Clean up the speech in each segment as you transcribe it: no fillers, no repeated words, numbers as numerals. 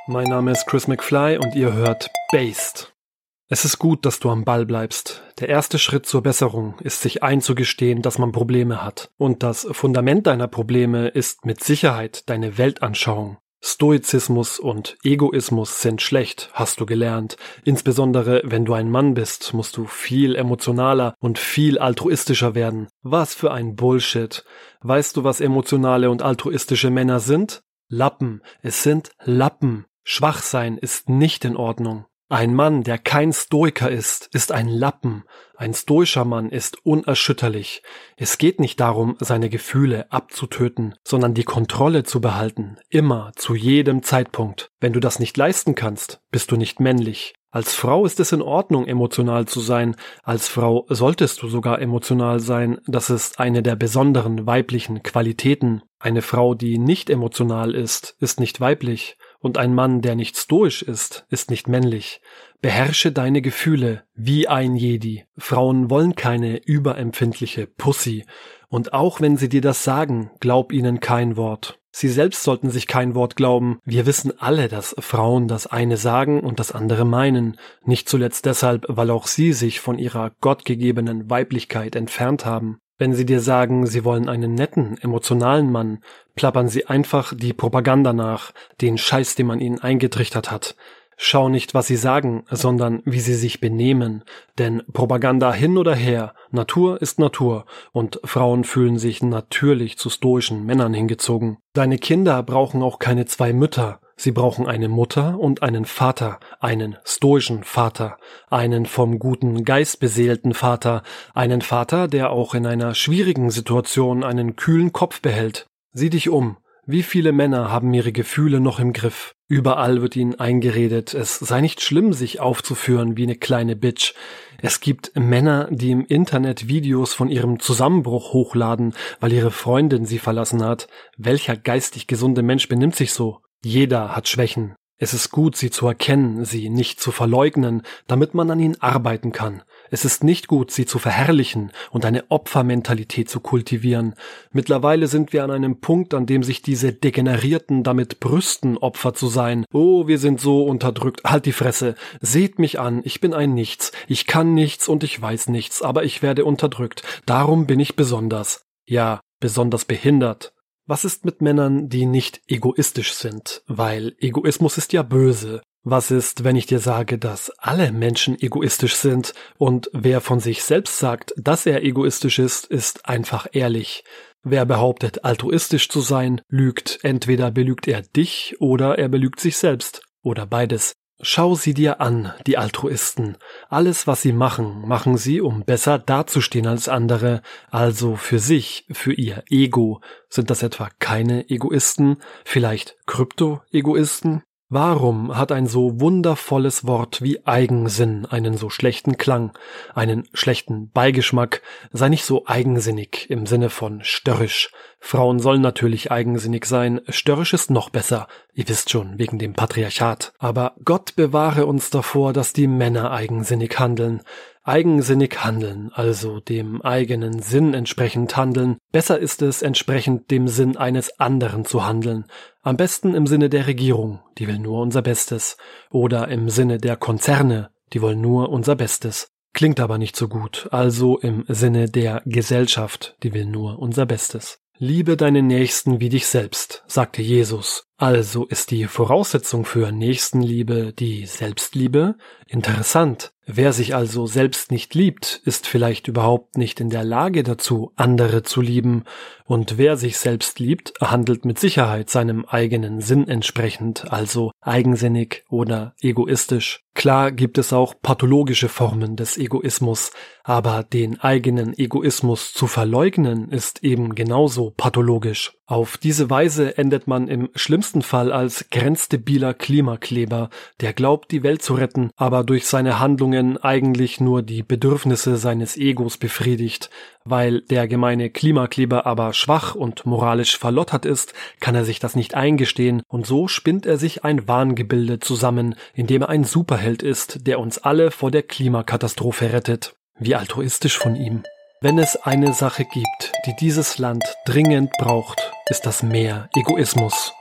Mein Name ist Chris McFly und ihr hört Based. Es ist gut, dass du am Ball bleibst. Der erste Schritt zur Besserung ist, sich einzugestehen, dass man Probleme hat. Und das Fundament deiner Probleme ist mit Sicherheit deine Weltanschauung. Stoizismus und Egoismus sind schlecht, hast du gelernt. Insbesondere, wenn du ein Mann bist, musst du viel emotionaler und viel altruistischer werden. Was für ein Bullshit. Weißt du, was emotionale und altruistische Männer sind? Lappen. Es sind Lappen. Schwach sein ist nicht in Ordnung. Ein Mann, der kein Stoiker ist ein Lappen. Ein stoischer Mann ist unerschütterlich. Es geht nicht darum, seine Gefühle abzutöten, sondern die Kontrolle zu behalten. Immer, zu jedem Zeitpunkt. Wenn du das nicht leisten kannst, bist du nicht männlich. Als Frau ist es in Ordnung, emotional zu sein. Als Frau solltest du sogar emotional sein. Das ist eine der besonderen weiblichen Qualitäten. Eine Frau, die nicht emotional ist nicht weiblich. Und ein Mann, der nicht stoisch ist nicht männlich. Beherrsche deine Gefühle wie ein Jedi. Frauen wollen keine überempfindliche Pussy. Und auch wenn sie dir das sagen, glaub ihnen kein Wort. Sie selbst sollten sich kein Wort glauben. Wir wissen alle, dass Frauen das eine sagen und das andere meinen. Nicht zuletzt deshalb, weil auch sie sich von ihrer gottgegebenen Weiblichkeit entfernt haben. Wenn sie dir sagen, sie wollen einen netten, emotionalen Mann, plappern sie einfach die Propaganda nach, den Scheiß, den man ihnen eingetrichtert hat. Schau nicht, was sie sagen, sondern wie sie sich benehmen. Denn Propaganda hin oder her, Natur ist Natur und Frauen fühlen sich natürlich zu stoischen Männern hingezogen. Deine Kinder brauchen auch keine zwei Mütter. Sie brauchen eine Mutter und einen Vater, einen stoischen Vater, einen vom guten Geist beseelten Vater, einen Vater, der auch in einer schwierigen Situation einen kühlen Kopf behält. Sieh dich um. Wie viele Männer haben ihre Gefühle noch im Griff? Überall wird ihnen eingeredet, es sei nicht schlimm, sich aufzuführen wie eine kleine Bitch. Es gibt Männer, die im Internet Videos von ihrem Zusammenbruch hochladen, weil ihre Freundin sie verlassen hat. Welcher geistig gesunde Mensch benimmt sich so? Jeder hat Schwächen. Es ist gut, sie zu erkennen, sie nicht zu verleugnen, damit man an ihnen arbeiten kann. Es ist nicht gut, sie zu verherrlichen und eine Opfermentalität zu kultivieren. Mittlerweile sind wir an einem Punkt, an dem sich diese Degenerierten damit brüsten, Opfer zu sein. Oh, wir sind so unterdrückt. Halt die Fresse. Seht mich an. Ich bin ein Nichts. Ich kann nichts und ich weiß nichts, aber ich werde unterdrückt. Darum bin ich besonders. Ja, besonders behindert. Was ist mit Männern, die nicht egoistisch sind? Weil Egoismus ist ja böse. Was ist, wenn ich dir sage, dass alle Menschen egoistisch sind und wer von sich selbst sagt, dass er egoistisch ist einfach ehrlich. Wer behauptet, altruistisch zu sein, lügt. Entweder belügt er dich oder er belügt sich selbst. Oder beides. Schau sie dir an, die Altruisten. Alles, was sie machen, machen sie, um besser dazustehen als andere, also für sich, für ihr Ego. Sind das etwa keine Egoisten? Vielleicht Krypto-Egoisten? Warum hat ein so wundervolles Wort wie Eigensinn einen so schlechten Klang, einen schlechten Beigeschmack? Sei nicht so eigensinnig im Sinne von störrisch. Frauen sollen natürlich eigensinnig sein, störrisch ist noch besser. Ihr wisst schon, wegen dem Patriarchat. Aber Gott bewahre uns davor, dass die Männer eigensinnig handeln. Eigensinnig handeln, also dem eigenen Sinn entsprechend handeln. Besser ist es, entsprechend dem Sinn eines anderen zu handeln. Am besten im Sinne der Regierung, die will nur unser Bestes. Oder im Sinne der Konzerne, die wollen nur unser Bestes. Klingt aber nicht so gut, also im Sinne der Gesellschaft, die will nur unser Bestes. Liebe deinen Nächsten wie dich selbst, sagte Jesus. Also ist die Voraussetzung für Nächstenliebe die Selbstliebe? Interessant. Wer sich also selbst nicht liebt, ist vielleicht überhaupt nicht in der Lage dazu, andere zu lieben. Und wer sich selbst liebt, handelt mit Sicherheit seinem eigenen Sinn entsprechend, also eigensinnig oder egoistisch. Klar gibt es auch pathologische Formen des Egoismus, aber den eigenen Egoismus zu verleugnen, ist eben genauso pathologisch. Auf diese Weise endet man im schlimmsten Fall als grenzdebiler Klimakleber, der glaubt, die Welt zu retten, aber durch seine Handlungen eigentlich nur die Bedürfnisse seines Egos befriedigt. Weil der gemeine Klimakleber aber schwach und moralisch verlottert ist, kann er sich das nicht eingestehen und so spinnt er sich ein Wahngebilde zusammen, in dem er ein Superheld ist, der uns alle vor der Klimakatastrophe rettet. Wie altruistisch von ihm. Wenn es eine Sache gibt, die dieses Land dringend braucht, ist das mehr Egoismus.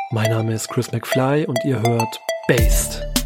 Mein Name ist Chris McFly und ihr hört Based.